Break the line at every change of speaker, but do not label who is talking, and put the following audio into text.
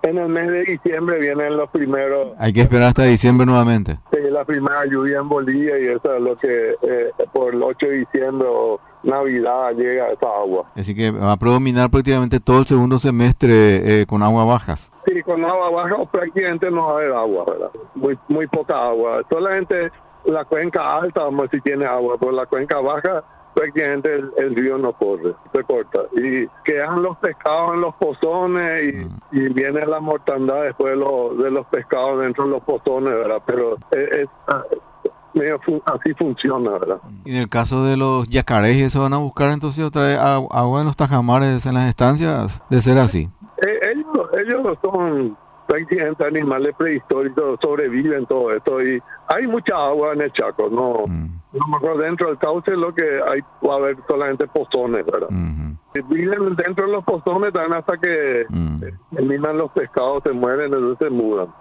En el mes de diciembre vienen los primeros,
Hay que esperar hasta diciembre nuevamente.
la primera lluvia en Bolivia y eso es lo que por el 8 de diciembre o Navidad llega esa agua.
Así que va a predominar prácticamente todo el segundo semestre con aguas bajas.
Sí, con agua baja prácticamente no va a haber agua, ¿verdad? Muy poca agua. Solamente la cuenca alta, vamos a ver si tiene agua, pero la cuenca baja prácticamente el río no corre, se corta. Y quedan los pescados en los pozones y viene la mortandad después de los pescados dentro de los pozones, ¿verdad? Pero medio así funciona, ¿verdad?
Y en el caso de los yacarés, ¿eso van a buscar entonces otra vez agua en los tajamares, en las estancias? De ser así.
Ellos son prácticamente animales prehistóricos, sobreviven todo esto y hay mucha agua en el Chaco, no mejor dentro del cauce lo que hay va a haber solamente pozones, ¿verdad? Viven dentro de los pozones también hasta que terminan los pescados, se mueren, entonces se mudan.